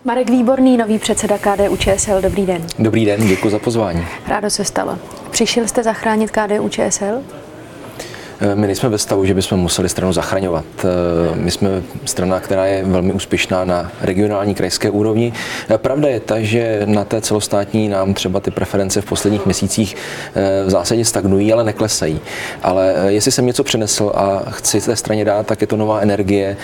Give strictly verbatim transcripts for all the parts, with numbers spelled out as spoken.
Marek Výborný, nový předseda K D U Č S L. Dobrý den. Dobrý den, děkuji za pozvání. Rádo se stalo. Přišel jste zachránit K D U Č S L? My nejsme ve stavu, že bychom museli stranu zachraňovat. My jsme strana, která je velmi úspěšná na regionální, krajské úrovni. Pravda je ta, že na té celostátní nám třeba ty preference v posledních měsících v zásadě stagnují, ale neklesají. Ale jestli jsem něco přinesl a chci té straně dát, tak je to nová energie,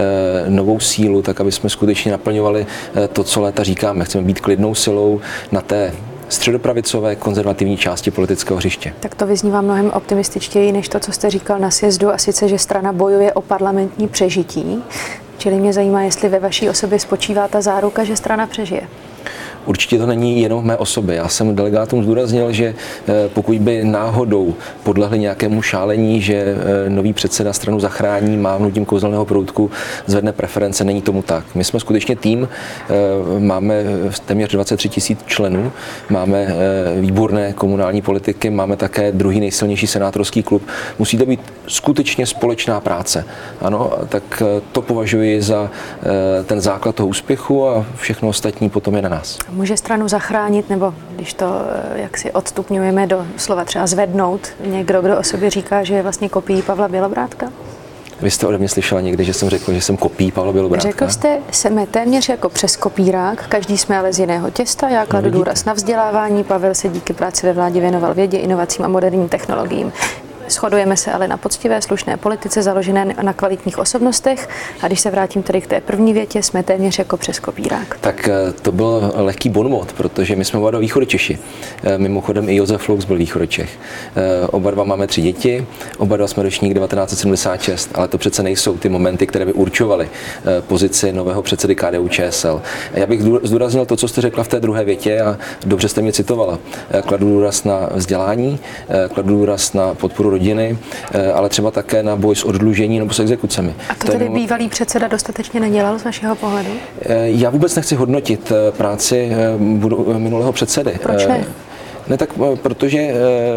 novou sílu, tak aby jsme skutečně naplňovali to, co léta říkáme. Chceme být klidnou silou na té středopravicové konzervativní části politického hřiště. Tak to vyznívá mnohem optimističtěji než to, co jste říkal na sjezdu, a sice, že strana bojuje o parlamentní přežití. Čili mě zajímá, jestli ve vaší osobě spočívá ta záruka, že strana přežije. Určitě to není jenom v mé osobě. Já jsem delegátům zdůraznil, že pokud by náhodou podlehli nějakému šálení, že nový předseda stranu zachrání mávnutím kouzelného proutku, zvedne preference, není tomu tak. My jsme skutečně tým, máme téměř dvacet tři tisíc členů, máme výborné komunální politiky, máme také druhý nejsilnější senátorský klub. Musí to být skutečně společná práce. Ano, tak to považuji za ten základ toho úspěchu a všechno ostatní potom je na nás. Může stranu zachránit, nebo když to jak si odstupňujeme do slova třeba zvednout, někdo, kdo o sobě říká, že je vlastně kopií Pavla Bělobrádka? Vy jste ode mě slyšela někdy, že jsem řekl, že jsem kopií Pavla Bělobrádka? Řekl jste, jsme téměř jako přes kopírák, každý jsme ale z jiného těsta, já kladu no, důraz na vzdělávání, Pavel se díky práci ve vládě věnoval vědě, inovacím a moderním technologiím. Shodujeme se ale na poctivé, slušné politice založené na kvalitních osobnostech. A když se vrátím tedy k té první větě, jsme téměř jako přes kopírák. Tak to byl lehký bonmot, protože my jsme oba dva Východočeši. Mimochodem i Josef Lux byl Východočech. Oba dva máme tři děti, oba dva jsme ročník devatenáct set sedmdesát šest, ale to přece nejsou ty momenty, které by určovaly pozici nového předsedy K D U Č S L. Já bych zdůraznil to, co jste řekla v té druhé větě, a dobře jste mě citovala. Kladu důraz na vzdělání, kladu důraz na podporu rodiny, ale třeba také na boj s oddlužením nebo s exekucemi. A to tedy bývalý předseda dostatečně nedělal z vašeho pohledu? Já vůbec nechci hodnotit práci minulého předsedy. Proč ne? Ne, tak protože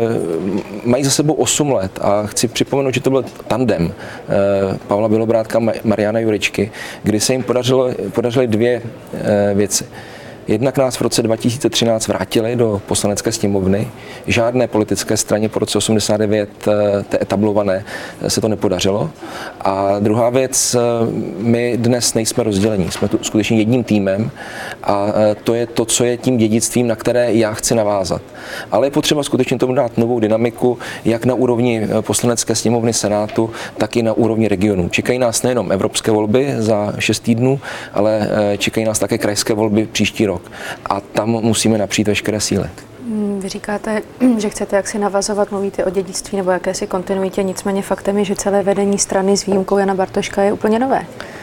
mají za sebou osm let a chci připomenout, že to byl tandem Pavla Bělobrádka a Mariana Jurečky, kdy se jim podařilo, podařily dvě věci. Jednak nás v roce dva tisíce třináct vrátili do poslanecké sněmovny. Žádné politické straně po roce osmdesát devět, té etablované, se to nepodařilo. A druhá věc, my dnes nejsme rozdělení, jsme tu skutečně jedním týmem a to je to, co je tím dědictvím, na které já chci navázat. Ale je potřeba skutečně tomu dát novou dynamiku, jak na úrovni poslanecké sněmovny, senátu, tak i na úrovni regionů. Čekají nás nejenom evropské volby za šest týdnů, ale čekají nás také krajské volby příští rok. A tam musíme napřít veškeré síly. Vy říkáte, že chcete jaksi navazovat, mluvíte o dědictví nebo jakési kontinuitě, nicméně faktem je, že celé vedení strany s výjimkou Jana Bartoška je úplně nové.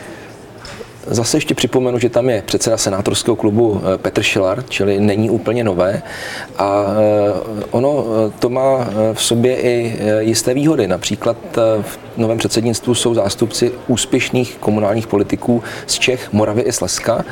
Zase ještě připomenu, že tam je předseda senátorského klubu Petr Šilar, čili není úplně nové. A ono to má v sobě i jisté výhody. Například v novém předsednictvu jsou zástupci úspěšných komunálních politiků z Čech, Moravy i Slezska,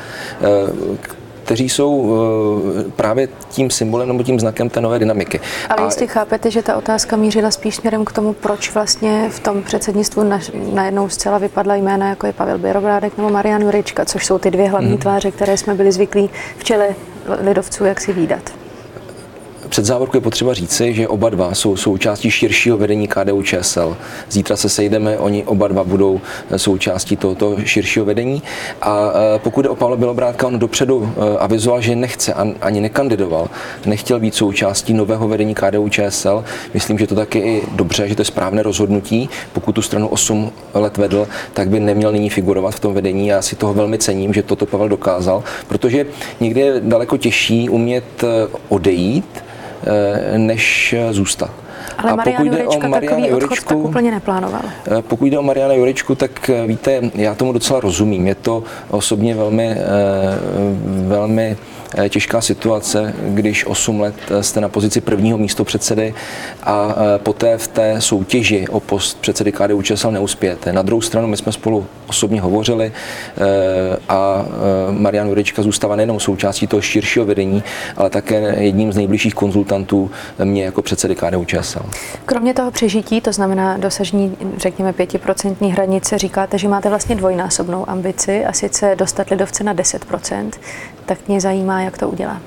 kteří jsou právě tím symbolem nebo tím znakem té nové dynamiky. Ale jestli chápete, že ta otázka mířila spíš směrem k tomu, proč vlastně v tom předsednictvu najednou zcela vypadla jména, jako je Pavel Bělobrádek nebo Marian Jurečka, což jsou ty dvě hlavní mm-hmm. tváře, které jsme byli zvyklí v čele lidovců jaksi vídat. Před závorkou je potřeba říci, že oba dva jsou součástí širšího vedení K D U Č S L. Zítra se sejdeme, oni oba dva budou součástí tohoto širšího vedení. A pokud jde o Pavla Bělobrádka, on dopředu avizoval, že nechce ani nekandidoval, nechtěl být součástí nového vedení K D U Č S L. Myslím, že to taky i dobře, že to je správné rozhodnutí. Pokud tu stranu osm let vedl, tak by neměl nyní figurovat v tom vedení. Já si toho velmi cením, že toto Pavel dokázal, protože někdy je daleko těžší umět odejít, než zůstat. Ale Marian Jurečka takový odchod tak úplně neplánoval. Pokud jde o Mariana Jurečku, tak víte, já tomu docela rozumím. Je to osobně velmi, velmi těžká situace, když osm let jste na pozici prvního místopředsedy a poté v té soutěži o post předsedy K D U Č S L neuspějete. Na druhou stranu my jsme spolu osobně hovořili a Marian Jurečka zůstává nejenom součástí toho širšího vedení, ale také jedním z nejbližších konzultantů mě jako předsedy K D U Č S L. Kromě toho přežití, to znamená dosažení, řekněme, pětiprocentní hranice, říkáte, že máte vlastně dvojnásobnou ambici a sice dostat lidovce na deset procent, tak mě zajímá, jak to uděláte.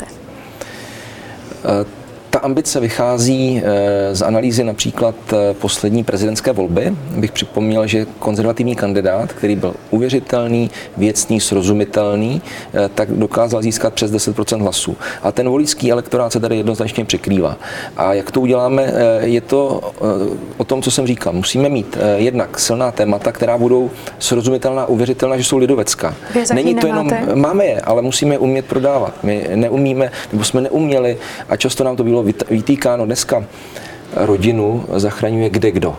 Uh, Ta ambice vychází z analýzy například poslední prezidentské volby. Bych připomněl, že konzervativní kandidát, který byl uvěřitelný, věcný, srozumitelný, tak dokázal získat přes deset procent hlasů. A ten voličský elektorát se tady jednoznačně překrývá. A jak to uděláme, je to o tom, co jsem říkal. Musíme mít jednak silná témata, která budou srozumitelná, uvěřitelná, že jsou lidovecká. Není to jenom, máme je, ale musíme je umět prodávat. My neumíme, nebo jsme neuměli a často nám to bylo vytýkáno. Dneska rodinu zachraňuje kdekdo.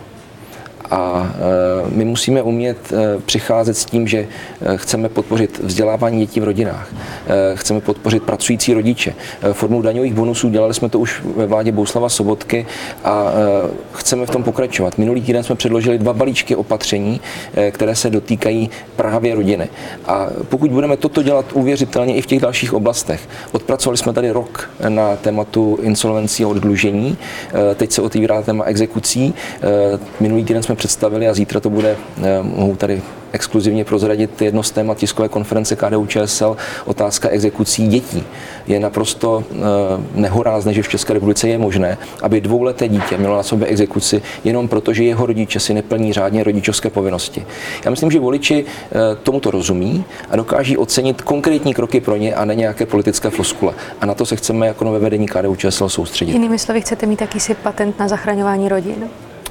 A my musíme umět přicházet s tím, že chceme podpořit vzdělávání dětí v rodinách, chceme podpořit pracující rodiče. Formou daňových bonusů dělali jsme to už ve vládě Bohuslava Sobotky a chceme v tom pokračovat. Minulý týden jsme předložili dva balíčky opatření, které se dotýkají právě rodiny. A pokud budeme toto dělat uvěřitelně i v těch dalších oblastech, odpracovali jsme tady rok na tématu insolvencí a oddlužení, teď se otevírá téma exekucí. Minulý týden jsme představili a zítra to bude, mohu tady exkluzivně prozradit, jedno z témat tiskové konference K D U Č S L, otázka exekucí dětí. Je naprosto nehorázné, že v České republice je možné, aby dvouleté dítě mělo na sobě exekuci jenom proto, že jeho rodiče si neplní řádně rodičovské povinnosti. Já myslím, že voliči tomuto rozumí a dokáží ocenit konkrétní kroky pro ně a ne nějaké politické floskule. A na to se chceme jako nové vedení K D U Č S L soustředit. Jinými slovy, chcete mít jakýsi patent na zachraňování rodin?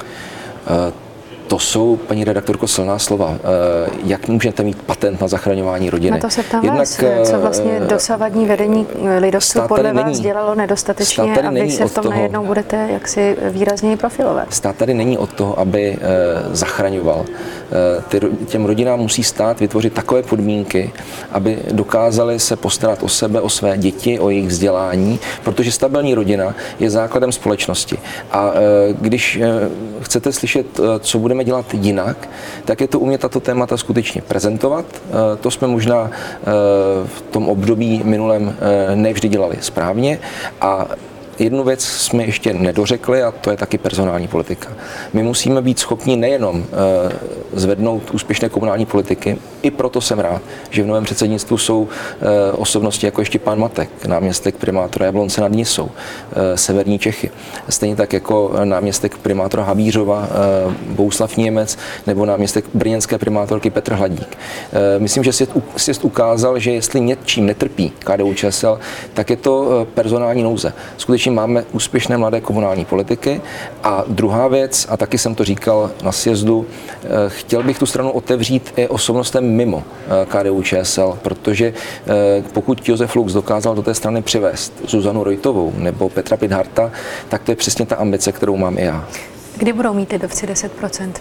Uh, To jsou, paní redaktorko, silná slova. Jak můžete mít patent na zachraňování rodiny? Na to se ptám Jednak, vás, co vlastně dosavadní vedení lidovců podle vás není, dělalo nedostatečně a vy se v tom toho, najednou budete jaksi výrazněji profilovat. Stát tady není od toho, aby zachraňoval. Těm rodinám musí stát vytvořit takové podmínky, aby dokázali se postarat o sebe, o své děti, o jejich vzdělání, protože stabilní rodina je základem společnosti. A když chcete slyšet, co budeme dělat jinak, tak je to umět tato témata skutečně prezentovat. To jsme možná v tom období minulém nevždy dělali správně a jednu věc jsme ještě nedořekli a to je taky personální politika. My musíme být schopni nejenom zvednout úspěšné komunální politiky, i proto jsem rád, že v novém předsednictvu jsou osobnosti jako ještě pan Matek, náměstek primátora Jablonce nad Nisou, severní Čechy. Stejně tak jako náměstek primátora Havířova Bohuslav Němec nebo náměstek brněnské primátorky Petr Hladík. Myslím, že sjezd ukázal, že jestli něčím netrpí K D U Č S L, tak je to personální nouze. Skutečně máme úspěšné mladé komunální politiky. A druhá věc, a taky jsem to říkal na sjezdu, chtěl bych tu stranu otevřít i osobnostem mimo K D U Č S L, protože pokud Josef Lux dokázal do té strany přivést Zuzanu Rojtovou nebo Petra Pidharta, tak to je přesně ta ambice, kterou mám i já. Kdy budou mít lidovci deset procent?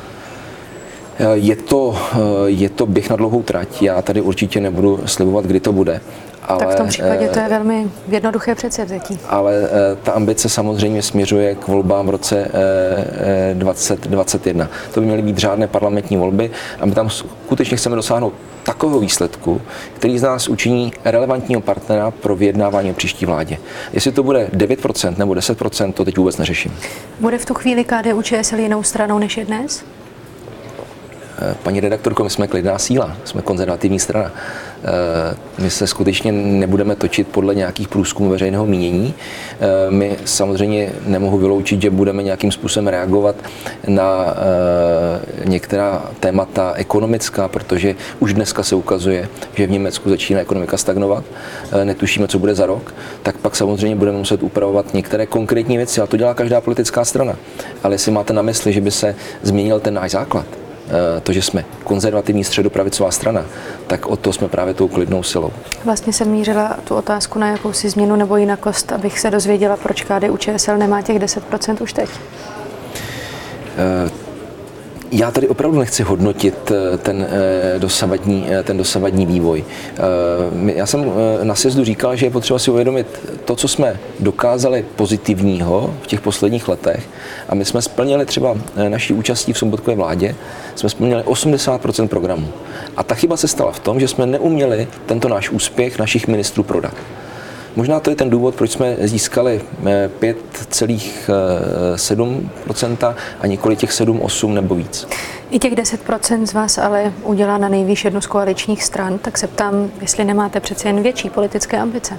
Je to, je to běh na dlouhou trať. Já tady určitě nebudu slibovat, kdy to bude. Ale, tak v tom případě to je velmi jednoduché předsevzetí. Ale ta ambice samozřejmě směřuje k volbám v roce dvacet dvacet jedna. To by měly být řádné parlamentní volby a my tam skutečně chceme dosáhnout takového výsledku, který z nás učiní relevantního partnera pro vyjednávání o příští vládě. Jestli to bude devět procent nebo deset procent, to teď vůbec neřeším. Bude v tu chvíli K D U Č S L jinou stranou než je dnes? Paní redaktorko, my jsme klidná síla, jsme konzervativní strana. My se skutečně nebudeme točit podle nějakých průzkumů veřejného mínění. My samozřejmě nemohu vyloučit, že budeme nějakým způsobem reagovat na některá témata ekonomická, protože už dneska se ukazuje, že v Německu začíná ekonomika stagnovat. Netušíme, co bude za rok, tak pak samozřejmě budeme muset upravovat některé konkrétní věci, a to dělá každá politická strana. Ale jestli máte na mysli, že by se změnil ten náš základ, to, že jsme konzervativní středopravicová strana, tak o to jsme právě tou klidnou silou. Vlastně jsem mířila tu otázku na jakousi změnu nebo jinakost, abych se dozvěděla, proč K D U Č S L nemá těch deset procent už teď. Já tady opravdu nechci hodnotit ten dosavadní, ten dosavadní vývoj. Já jsem na sjezdu říkal, že je potřeba si uvědomit to, co jsme dokázali pozitivního v těch posledních letech, a my jsme splnili třeba naší účastí v Sobotkové vládě, jsme splnili osmdesát procent programu. A ta chyba se stala v tom, že jsme neuměli tento náš úspěch našich ministrů prodat. Možná to je ten důvod, proč jsme získali pět celá sedm procenta a nikoli těch sedm, osm nebo víc. I těch deset procent z vás ale udělá na nejvýš jednu z koaličních stran, tak se ptám, jestli nemáte přece jen větší politické ambice.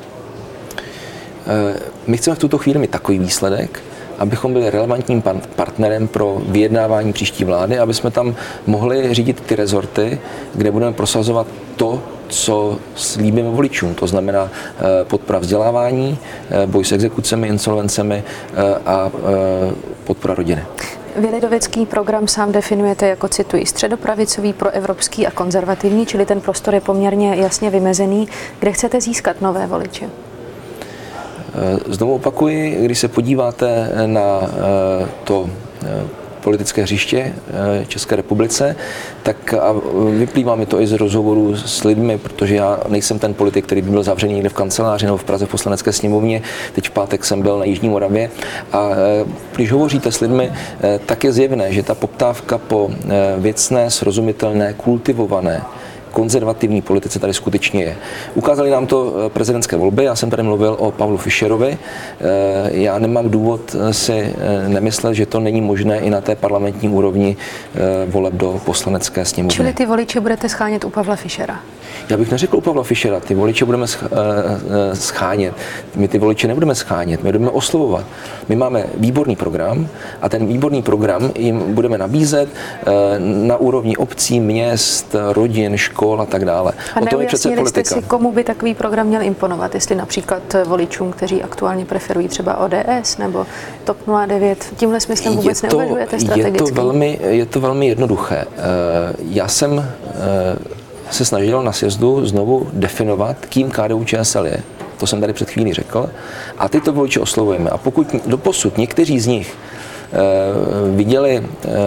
My chceme v tuto chvíli mít takový výsledek, abychom byli relevantním partnerem pro vyjednávání příští vlády, aby jsme tam mohli řídit ty rezorty, kde budeme prosazovat to, co slíbíme voličům. To znamená podpora vzdělávání, boj s exekucemi, insolvencemi a podpora rodiny. Vy lidovecký program sám definujete jako, cituji, středopravicový, proevropský a konzervativní, čili ten prostor je poměrně jasně vymezený. Kde chcete získat nové voliče? Znovu opakuji, když se podíváte na to politické hřiště České republice, tak a vyplývá mi to i z rozhovorů s lidmi, protože já nejsem ten politik, který by byl zavřený někde v kanceláři nebo v Praze v Poslanecké sněmovně. Teď v pátek jsem byl na Jižní Moravě a když hovoříte s lidmi, tak je zjevné, že ta poptávka po věcné, srozumitelné, kultivované, konzervativní politice tady skutečně je. Ukázali nám to prezidentské volby, já jsem tady mluvil o Pavlu Fischerovi. Já nemám důvod si nemyslet, že to není možné i na té parlamentní úrovni voleb do Poslanecké sněmovny. Čili ty voliče budete schánět u Pavla Fischera? Já bych neřekl u Pavla Fischera, ty voliče budeme schánět. My ty voliče nebudeme schánět, my budeme oslovovat. My máme výborný program a ten výborný program jim budeme nabízet na úrovni obcí, měst, rodin, škol a tak dále. A neujasnili jste si, komu by takový program měl imponovat? Jestli například voličům, kteří aktuálně preferují třeba O D S nebo T O P nula devět. Tímhle smyslem vůbec je to, neuvažujete strategicky? Je to, velmi, je to velmi jednoduché. Já jsem se snažil na sjezdu znovu definovat, kým K D U Č S L je. To jsem tady před chvílí řekl. A tyto voliče oslovujeme. A pokud doposud někteří z nich viděli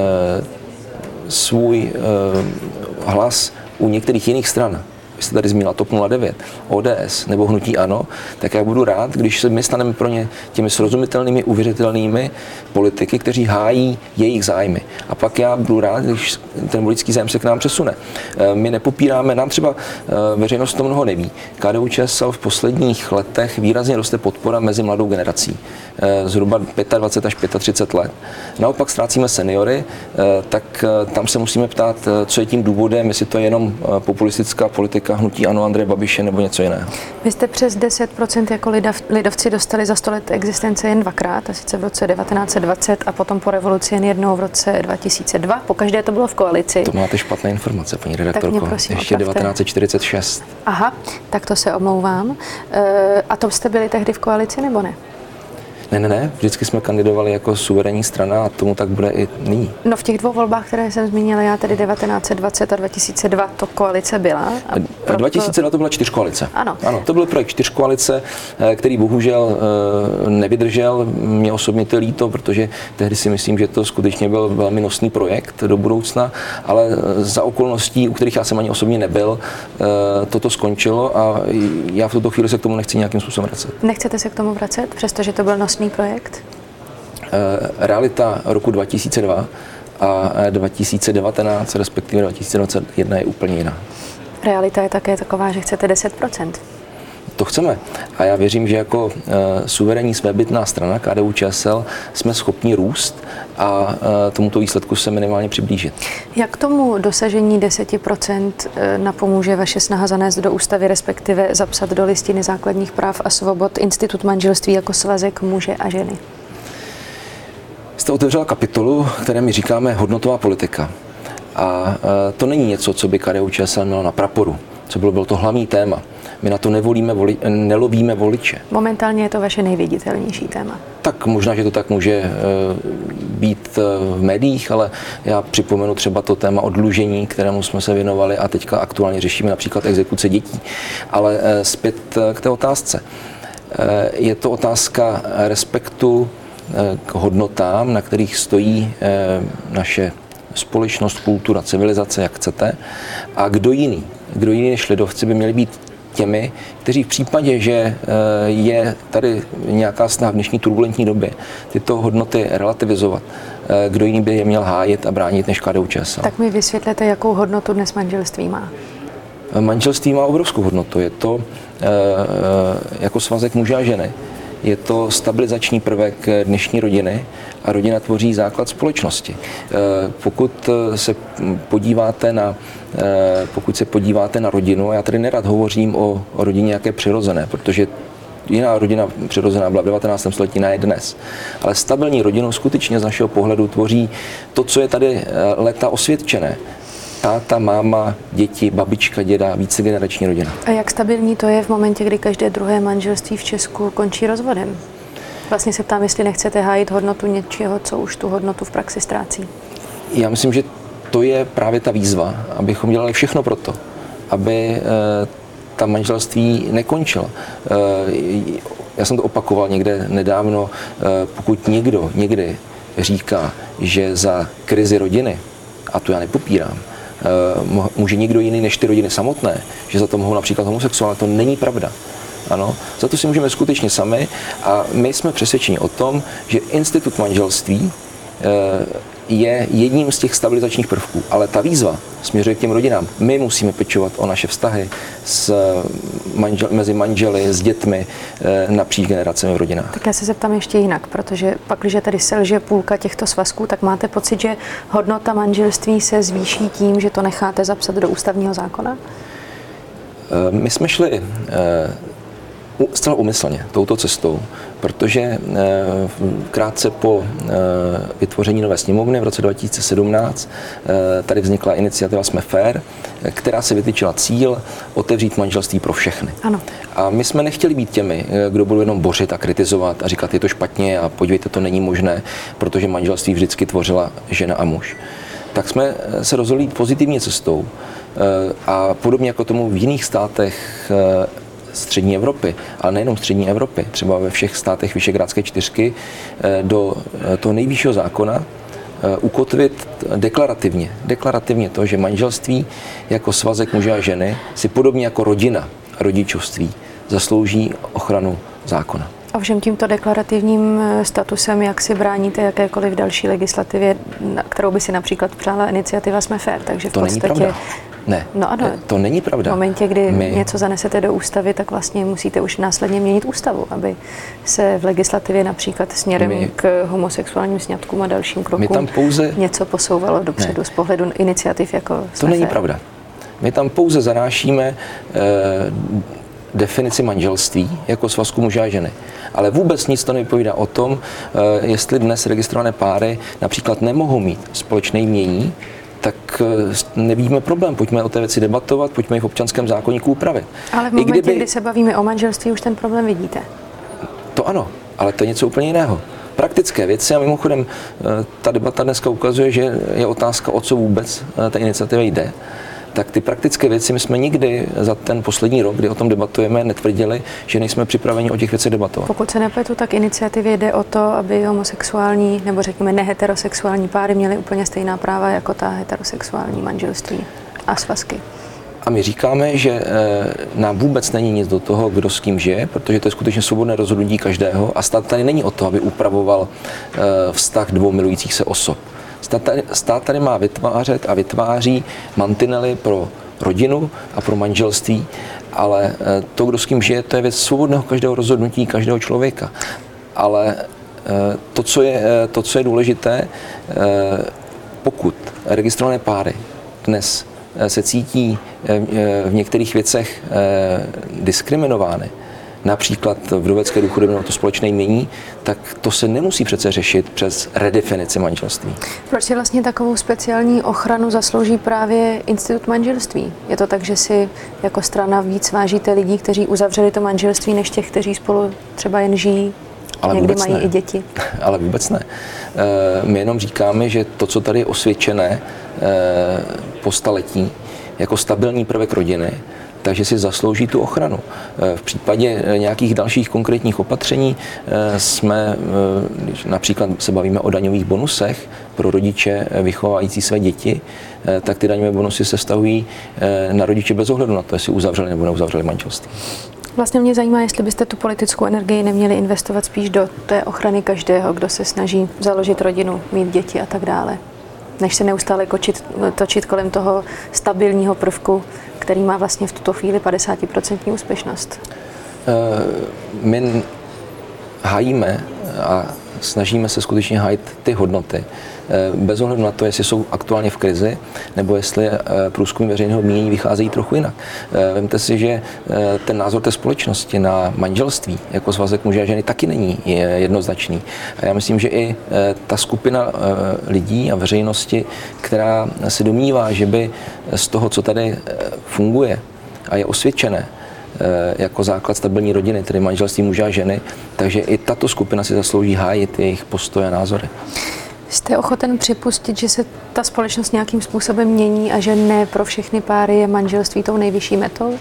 svůj hlas u některých jiných stran, vy jste tady zmínila T O P nula devět, O D S nebo Hnutí ANO, tak já budu rád, když se my staneme pro ně těmi srozumitelnými, uvěřitelnými politiky, kteří hájí jejich zájmy. A pak já budu rád, když ten voličský zájem se k nám přesune. My nepopíráme, nám třeba veřejnost to mnoho neví. K D U Č S L v posledních letech výrazně roste podpora mezi mladou generací. Zhruba dvacet pět až třicet pět let. Naopak ztrácíme seniory, tak tam se musíme ptát, co je tím důvodem, jestli to je jenom populistická politika Hnutí ANO, Andreje Babiše nebo něco jiného. Vy jste přes deset procent jako lidav, lidovci dostali za sto let existence jen dvakrát, a sice v roce devatenáct set dvacet a potom po revoluci jen jednou v roce dva tisíce dva. Pokaždé to bylo v koalici. To máte špatné informace, paní redaktorko. Prosím, ještě opravte. devatenáct set čtyřicet šest. Aha, tak to se omlouvám. E, a to jste byli tehdy v koalici nebo ne? Ne, ne, ne, vždycky jsme kandidovali jako suverénní strana a tomu tak bude i nyní. No v těch dvou volbách, které jsem zmínila, já tedy devatenáct set dvacet a dva tisíce dva, to koalice byla. A proto... dva tisíce dva to byla čtyřkoalice. Ano. Ano, to byl projekt čtyřkoalice, který bohužel nevydržel. Mě osobně to líto, protože tehdy si myslím, že to skutečně byl velmi nosný projekt do budoucna, ale za okolností, u kterých já jsem ani osobně nebyl, toto skončilo a já v tuto chvíli se k tomu nechci nějakým způsobem vracet. Nechcete se k tomu vracet, přestože to byl nosný projekt? Realita roku dva tisíce dva a dva tisíce devatenáct, respektive dva tisíce dvacet jedna je úplně jiná. Realita je také taková, že chcete deset procent. To chceme. A já věřím, že jako uh, suverénní svébytná strana K D U Č S L jsme schopni růst a uh, tomuto výsledku se minimálně přiblížit. Jak tomu dosažení deset procent napomůže vaše snaha zanést do ústavy, respektive zapsat do listiny základních práv a svobod institut manželství jako svazek muže a ženy? Jste otevřela kapitolu, které my říkáme hodnotová politika. A uh, to není něco, co by K D U Č S L mělo na praporu, co bylo, bylo to hlavní téma. My na to nevolíme, voli, nelovíme voliče. Momentálně je to vaše nejviditelnější téma. Tak možná, že to tak může e, být v médiích, ale já připomenu třeba to téma oddlužení, kterému jsme se věnovali a teďka aktuálně řešíme například exekuce dětí. Ale e, zpět k té otázce. E, je to otázka respektu e, k hodnotám, na kterých stojí e, naše společnost, kultura, civilizace, jak chcete. A kdo jiný, kdo jiný než lidovci by měli být těmi, kteří v případě, že je tady nějaká snaha v dnešní turbulentní době tyto hodnoty relativizovat, kdo jiný by je měl hájit a bránit než K D U Č S L. Tak mi vysvětlete, jakou hodnotu dnes manželství má. Manželství má obrovskou hodnotu. Je to jako svazek muže a ženy. Je to stabilizační prvek dnešní rodiny a rodina tvoří základ společnosti. Pokud se podíváte na, pokud se podíváte na rodinu, já tady nerad hovořím o, o rodině jaké přirozené, protože jiná rodina přirozená byla v devatenáctém století, ne dnes. Ale stabilní rodinu skutečně z našeho pohledu tvoří to, co je tady léta osvědčené. Táta, máma, děti, babička, děda, vícegenerační rodina. A jak stabilní to je v momentě, kdy každé druhé manželství v Česku končí rozvodem? Vlastně se ptám, jestli nechcete hájit hodnotu něčeho, co už tu hodnotu v praxi ztrácí. Já myslím, že to je právě ta výzva, abychom dělali všechno pro to, aby ta manželství nekončila. Já jsem to opakoval někde nedávno, pokud někdo někdy říká, že za krizi rodiny, a to já nepopírám, může někdo jiný než ty rodiny samotné, že za to mohou například homosexuálové, to není pravda. Ano, za to si můžeme skutečně sami a my jsme přesvědčeni o tom, že institut manželství je jedním z těch stabilizačních prvků, ale ta výzva směřuje k těm rodinám. My musíme pečovat o naše vztahy s manžel, mezi manželi, s dětmi, napříč generacemi v rodinách. Tak já se zeptám ještě jinak, protože pak, když tady selže půlka těchto svazků, tak máte pocit, že hodnota manželství se zvýší tím, že to necháte zapsat do ústavního zákona? My jsme šli zcela úmyslně touto cestou, protože krátce po vytvoření nové sněmovny v roce dva tisíce sedmnáct tady vznikla iniciativa Jsme fér, která se vytyčila cíl otevřít manželství pro všechny. Ano. A my jsme nechtěli být těmi, kdo budou jenom bořit a kritizovat a říkat, je to špatně a podívejte, to není možné, protože manželství vždycky tvořila žena a muž. Tak jsme se rozhodli jít pozitivní cestou a podobně jako tomu v jiných státech střední Evropy, ale nejenom střední Evropy, třeba ve všech státech Visegrádské čtyřky, do toho nejvyššího zákona ukotvit deklarativně, deklarativně to, že manželství jako svazek muže a ženy si podobně jako rodina a rodičovství zaslouží ochranu zákona. Ovšem tímto deklarativním statusem, jak si bráníte jakékoliv další legislativě, kterou by si například přála iniciativa Jsme fér, takže v to podstatě... není pravda. Ne, no ano, to není pravda. V momentě, kdy My... něco zanesete do ústavy, tak vlastně musíte už následně měnit ústavu, aby se v legislativě například směrem My... k homosexuálním sňatkům a dalším krokům tam pouze... něco posouvalo dopředu ne. z pohledu iniciativ jako Jsme To není fér. pravda. My tam pouze zanášíme eh, definici manželství jako svazku muže a ženy. Ale vůbec nic to nevypovídá o tom, eh, jestli dnes registrované páry například nemohou mít společné jmění, tak nevidíme problém. Pojďme o té věci debatovat, pojďme ji v občanském zákoníku upravit. Ale v momentě, kdyby... kdy se bavíme o manželství, už ten problém vidíte. To ano, ale to je něco úplně jiného. Praktické věci a mimochodem ta debata dneska ukazuje, že je otázka, o co vůbec ta iniciativa jde. Tak ty praktické věci my jsme nikdy za ten poslední rok, kdy o tom debatujeme, netvrdili, že nejsme připraveni o těch věcech debatovat. Pokud se nepletu, tak iniciativě jde o to, aby homosexuální nebo řekněme neheterosexuální páry měly úplně stejná práva jako ta heterosexuální manželství a svazky. A my říkáme, že nám vůbec není nic do toho, kdo s kým žije, protože to je skutečně svobodné rozhodnutí každého a stát tady není o to, aby upravoval vztah dvou milujících se osob. Stát tady má vytvářet a vytváří mantinely pro rodinu a pro manželství, ale to, kdo s kým žije, to je věc svobodného každého rozhodnutí, každého člověka. Ale to, co je, to, co je důležité, pokud registrované páry dnes se cítí v některých věcech diskriminovány, například vdovecké důchody nebo to společné jmění, tak to se nemusí přece řešit přes redefinici manželství. Proč si vlastně takovou speciální ochranu zaslouží právě institut manželství? Je to tak, že si jako strana víc vážíte lidí, kteří uzavřeli to manželství, než těch, kteří spolu třeba jen žijí? Ale někdy vůbec mají ne. i děti. Ale vůbec ne. My jenom říkáme, že to, co tady je osvědčené po staletí, jako stabilní prvek rodiny, takže si zaslouží tu ochranu. V případě nějakých dalších konkrétních opatření jsme, když například se bavíme o daňových bonusech pro rodiče vychovávající své děti, tak ty daňové bonusy se vztahují na rodiče bez ohledu na to, jestli uzavřeli nebo neuzavřeli manželství. Vlastně mě zajímá, jestli byste tu politickou energii neměli investovat spíš do té ochrany každého, kdo se snaží založit rodinu, mít děti a tak dále, než se neustále kočit, točit kolem toho stabilního prvku, který má vlastně v tuto chvíli padesát procent úspěšnost. My hájíme a snažíme se skutečně hájit ty hodnoty. Bez ohledu na to, jestli jsou aktuálně v krizi, nebo jestli průzkumy veřejného mínění vycházejí trochu jinak. Vemte si, že ten názor té společnosti na manželství jako svazek muže a ženy taky není jednoznačný. A já myslím, že i ta skupina lidí a veřejnosti, která se domnívá, že by z toho, co tady funguje a je osvědčené, jako základ stabilní rodiny, tedy manželství muže a ženy, takže i tato skupina si zaslouží hájit jejich postoje a názory. Jste ochoten připustit, že se ta společnost nějakým způsobem mění a že ne pro všechny páry je manželství tou nejvyšší metou?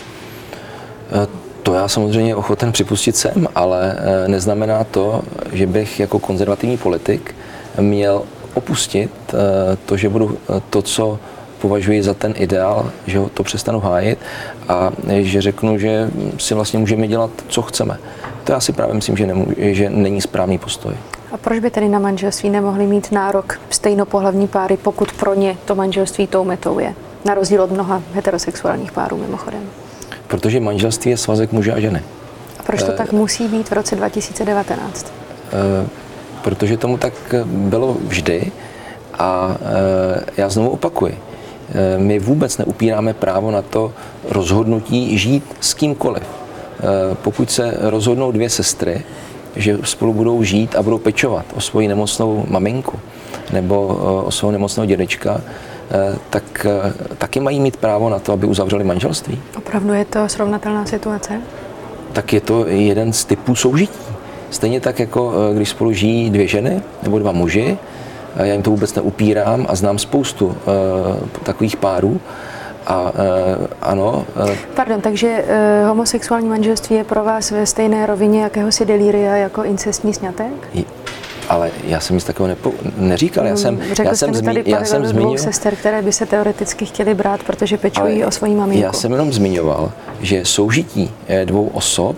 To já samozřejmě ochoten připustit jsem, ale neznamená to, že bych jako konzervativní politik měl opustit to, že budu to, co považuji za ten ideál, že to přestanu hájit a že řeknu, že si vlastně můžeme dělat, co chceme. To já si právě myslím, že, nemů- že není správný postoj. A proč by tedy na manželství nemohli mít nárok stejnopohlavní páry, pokud pro ně to manželství tou metou je? Na rozdíl od mnoha heterosexuálních párů mimochodem. Protože manželství je svazek muže a ženy. A proč to e, tak musí být v roce dva tisíce devatenáct? E, protože tomu tak bylo vždy a e, já znovu opakuji. E, my vůbec neupíráme právo na to rozhodnutí žít s kýmkoliv. E, pokud se rozhodnou dvě sestry, že spolu budou žít a budou pečovat o svoji nemocnou maminku nebo o svého nemocného dědečka, tak taky mají mít právo na to, aby uzavřeli manželství. Opravdu je to srovnatelná situace? Tak je to jeden z typů soužití. Stejně tak, jako když spolu žijí dvě ženy nebo dva muži, já jim to vůbec neupírám a znám spoustu uh, takových párů. A uh, ano. Uh, Pardon, takže uh, homosexuální manželství je pro vás ve stejné rovině jakéhosi delíria jako incestní sňatek? Ale já jsem nic takového nepo, neříkal. Já jsem, Řekl já jste jsem, mi tady zmi, já jsem dvou zmínil, sester, které by se teoreticky chtěly brát, protože pečují o svoji maminku. Já jsem jenom zmiňoval, že soužití dvou osob,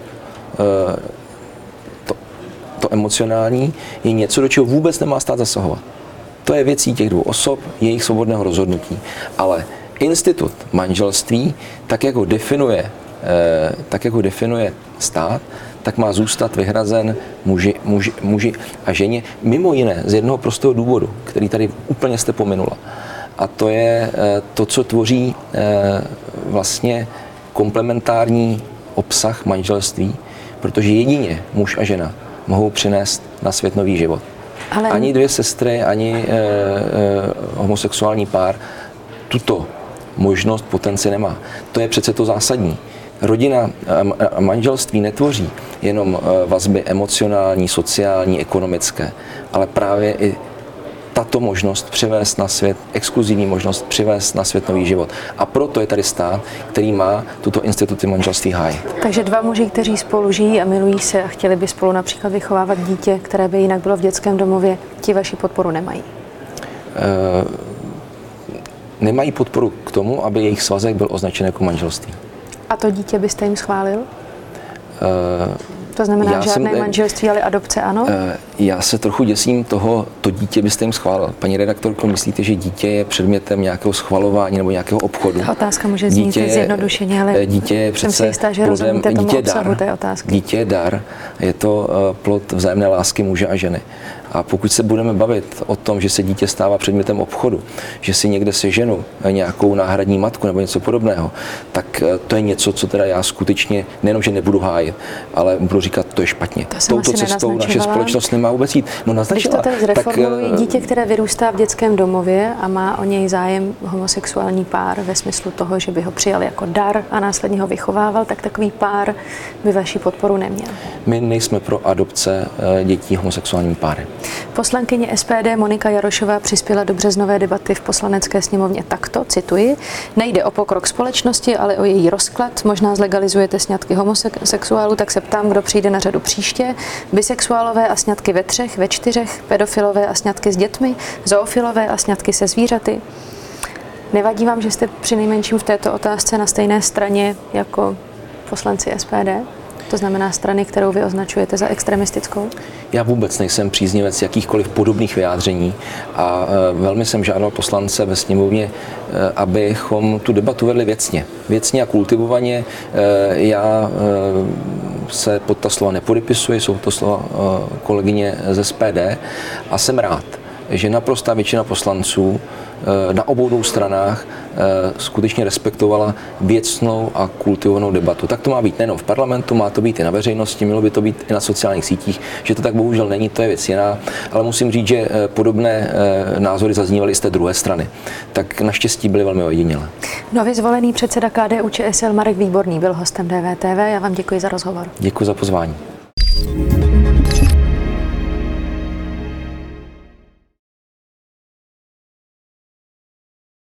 to, to emocionální, je něco, do čeho vůbec nemá stát zasahovat. To je věcí těch dvou osob, jejich svobodného rozhodnutí. Ale institut manželství, tak jak ho definuje, tak jak ho definuje stát, tak má zůstat vyhrazen muži, muži, muži a ženě, mimo jiné z jednoho prostého důvodu, který tady úplně jste pominula. A to je to, co tvoří vlastně komplementární obsah manželství, protože jedině muž a žena mohou přinést na svět nový život. Ale... Ani dvě sestry, ani eh, eh, homosexuální pár tuto možnost, potenci nemá. To je přece to zásadní. Rodina a manželství netvoří jenom vazby emocionální, sociální, ekonomické, ale právě i tato možnost přivést na svět, exkluzivní možnost přivést na svět nový život. A proto je tady stát, který má tuto instituci manželství hájit. Takže dva muži, kteří spolu žijí a milují se a chtěli by spolu například vychovávat dítě, které by jinak bylo v dětském domově, ti vaši podporu nemají? E, nemají podporu k tomu, aby jejich svazek byl označen jako manželství. A to dítě byste jim schválil? Uh, to znamená já žádné jsem, manželství, ale adopce ano? Uh, já se trochu děsím toho, to dítě byste jim schválil. Paní redaktorko, myslíte, že dítě je předmětem nějakého schvalování nebo nějakého obchodu? Ta otázka může znít zjednodušeně, ale dítě je přece jsem si jistá, že rozumíte tomu dítě obsahu dar, té otázky. Dítě je dar, je to uh, plod vzájemné lásky muže a ženy. A pokud se budeme bavit o tom, že se dítě stává předmětem obchodu, že si někde seženu nějakou náhradní matku nebo něco podobného, tak to je něco, co teda já skutečně nejenom, že nebudu hájit, ale budu říkat, to je špatně. To Touto cestou naše společnost nemá vůbec jít. No naznačila. Když to teď zreformuji, tak dítě, které vyrůstá v dětském domově a má o něj zájem homosexuální pár ve smyslu toho, že by ho přijal jako dar a následně ho vychovával, tak takový pár by vaši podporu neměl. My nejsme pro adopce dětí homosexuálními páry. Poslankyně S P D Monika Jarošová přispěla do březnové debaty v Poslanecké sněmovně takto, cituji, nejde o pokrok společnosti, ale o její rozklad. Možná zlegalizujete sňatky homosexuálů, tak se ptám, kdo přijde na řadu příště. Bisexuálové a sňatky ve třech, ve čtyřech, pedofilové a sňatky s dětmi, zoofilové a sňatky se zvířaty. Nevadí vám, že jste přinejmenším v této otázce na stejné straně jako poslanci S P D? To znamená strany, kterou vy označujete za extremistickou? Já vůbec nejsem příznivec jakýchkoliv podobných vyjádření a velmi jsem žádal poslance ve sněmovně, abychom tu debatu vedli věcně. Věcně a kultivovaně. Já se pod ta slova nepodepisuji, jsou to slova kolegyně z S P D a jsem rád, že naprostá většina poslanců na obou dvou stranách skutečně respektovala věcnou a kultivovanou debatu. Tak to má být nejen v parlamentu, má to být i na veřejnosti, mělo by to být i na sociálních sítích, že to tak bohužel není, to je věc jiná, ale musím říct, že podobné názory zaznívaly i z té druhé strany. Tak naštěstí byly velmi ojedinělé. Nově zvolený předseda K D U Č S L Marek Výborný byl hostem D V T V. Já vám děkuji za rozhovor. Děkuji za pozvání.